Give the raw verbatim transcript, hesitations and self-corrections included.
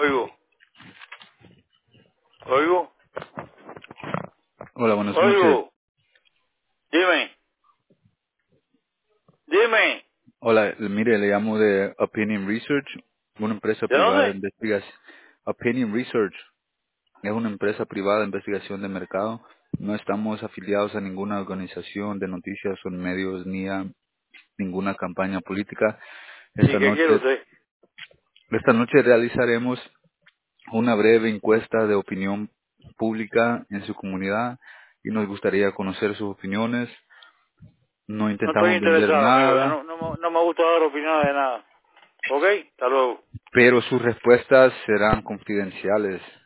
Oigo, oigo, Hola, buenas noches. oigo. Dime, dime. Hola, mire, le llamo de Opinion Research, una empresa ¿De privada de dónde? investigación. Opinion Research es una empresa privada de investigación de mercado. No estamos afiliados a ninguna organización de noticias o medios ni a ninguna campaña política. Sí, Esta ¿qué quiere noche, usted? esta noche realizaremos una breve encuesta de opinión pública en su comunidad y nos gustaría conocer sus opiniones. No No estoy intentamos vender interesado, amigo. Yo nada, no, no, me- no me gusta dar opiniones de nada. ¿Ok? Hasta luego. pero sus respuestas serán confidenciales.